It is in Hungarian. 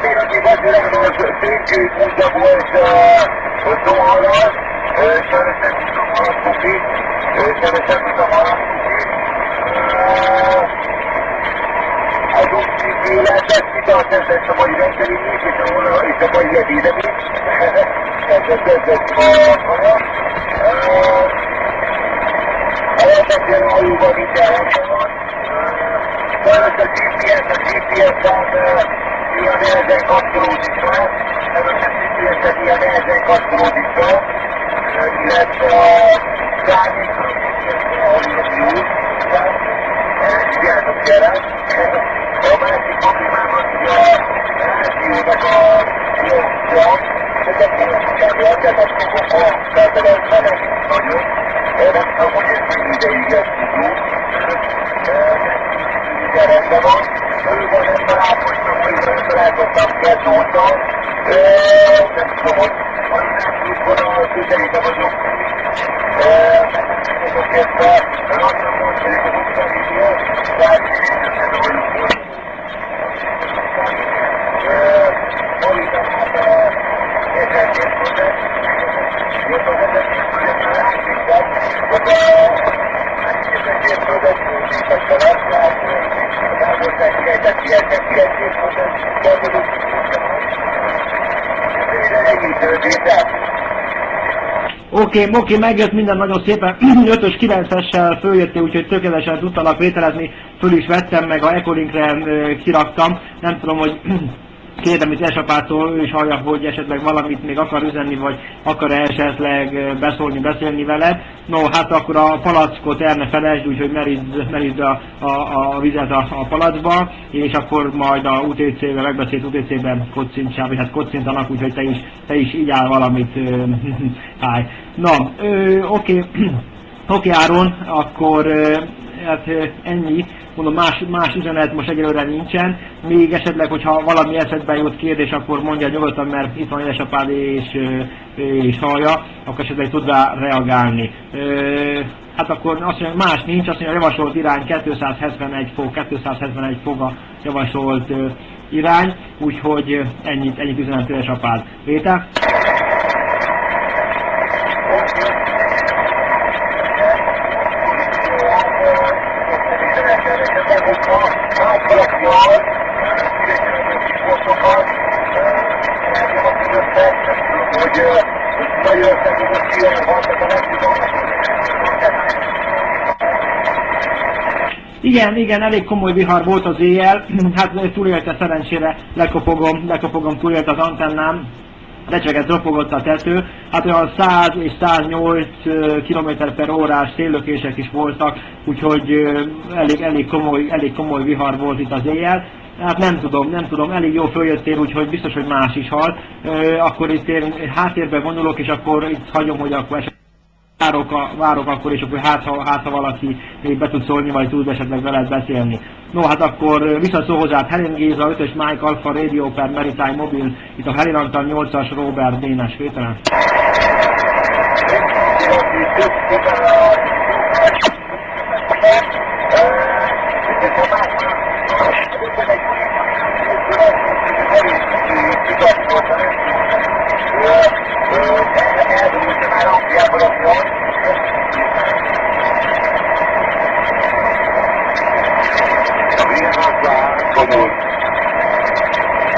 Mindenki vasárnap szintén mondja volt, hogy doharat, kevesen tudtam alapkozni, kevesen tudtam alapkozni. Azon kívül lehetett kitartását a mai rendszerünk, és a mai ebédem is. Kezdett valahol. Alapvetően alulban minden rendben van. Sajnos a GPS-en ilyen nehezen kapcsolódik fel, előtt a GPS-en ilyen nehezen kapcsolódik fel, illetve a tárgyékról GPS-en, ahol jön jó, figyelnök kellett. A másik problémám az, hogy a rádiónak a nyomja, ezek kívül elkezdett fogokból, tehát ez meleg nagyon. Nem tudom, hogy ez mennyi ideig ez tudó. Minden rendben van. Őben nem találkoztam, őben nem találkoztam kettő óta. Nem tudom, hogy nem tudod, a közelében vagyok. Megmondom kezdve, lassan mondani, hogy úgy van idő, tehát nem vagyok most. Maritán át 1200 földet, jött az 1200 földet már átvédett, hogy a 1200 földet fölvétette le, tehát az elmúlt egy kijeltek 1200 földet gyarmadott ennyi történt. Oké, megjött minden nagyon szépen, 5-ös 9-essel följöttél, úgyhogy tökéletesen tudtalak vételezni, föl is vettem, meg a Ecolinkre kiraktam, nem tudom, hogy kérdem itt Esapától, ő is hallja, hogy esetleg valamit még akar üzenni, vagy akar-e esetleg beszélni veled. No, hát akkor a palackot el ne felejtsd, úgyhogy merítsd a vizet a palackba, és akkor majd a UTC-ben, megbeszélt UTC-ben kocintsál, vagy hát kocintanak, úgyhogy te is igyál valamit. Háj. Na, oké, Áron, akkor hát ennyi. Mondom, más üzenet most egyelőre nincsen. Még esetleg, hogyha valami eszedbe jut kérdés, akkor mondja nyugodtan, mert itt van édesapád és hallja, akkor esetleg tud rá reagálni. Hát akkor azt mondja, más nincs, azt mondja, a javasolt irány 271 fok a javasolt irány, úgyhogy ennyit üzenet édesapád. Péter? Igen, elég komoly vihar volt az éjjel, hát túlélte szerencsére, lekopogom, túlélte az antennám, lecsegett, ropogott a tető, hát olyan 100 és 108 km/h széllökések is voltak, úgyhogy elég komoly vihar volt itt az éjjel. Hát nem tudom, elég jól följöttél, úgyhogy biztos, hogy más is hal. Akkor itt én háttérbe vonulok, és akkor itt hagyom, hogy akkor esetleg várok akkor, és akkor hát ha valaki még be tud szólni, vagy tud esetleg veled beszélni. No, hát akkor visszaszól hozzád Helén Géza, 5-ös Mike Alpha Radio per Maritime Mobil, itt a Helén Antal 8-as Robert Dénes Péteren.